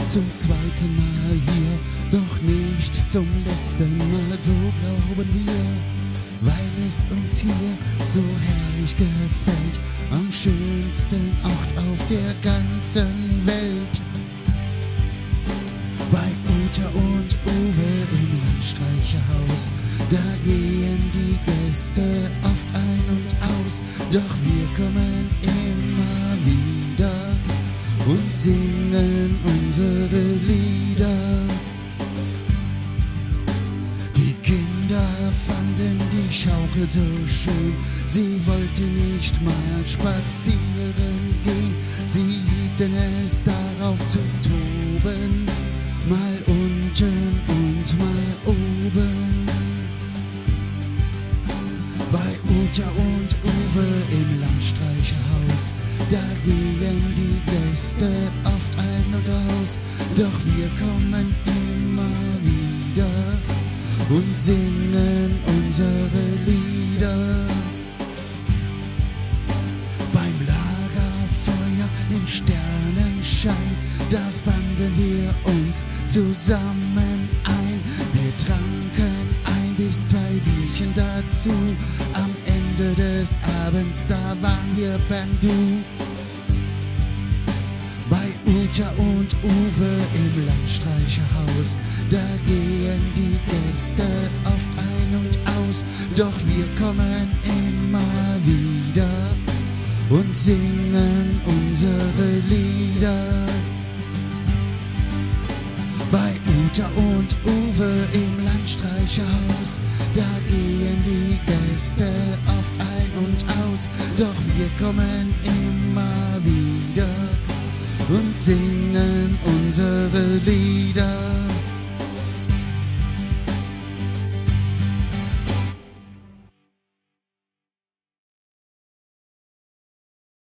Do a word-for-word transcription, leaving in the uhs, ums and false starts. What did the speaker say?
zum zweiten Mal hier, doch nicht zum letzten Mal, so glauben wir, weil es uns hier so herrlich gefällt, am schönsten Ort auf der ganzen Welt. Bei Uta und Uwe im Landstreicherhaus, da gehen die Gäste oft ein und aus, doch wir kommen immer wieder und singen unsere Lieder. Die Kinder fanden die Schaukel so schön, sie wollten nicht mal spazieren gehen, sie liebten es darauf zu toben, mal unten und mal oben. Bei Uta und Uwe im Landstreicherhaus, da gehen die Gäste oft ein und aus, doch wir kommen immer wieder und singen unsere Lieder. Beim Lagerfeuer im Sternenschein, da fanden wir uns zusammen ein. Wir tranken ein bis zwei Bierchen dazu, am Ende des Abends, da waren wir beim Du. Bei Uta und Uwe im Landstreicherhaus, da gehen die Gäste oft ein und aus, doch wir kommen immer wieder und singen unsere Lieder. Bei Uta und Uwe im Landstreicherhaus, da gehen die Gäste oft ein und aus, doch wir kommen immer wieder und singen unsere Lieder.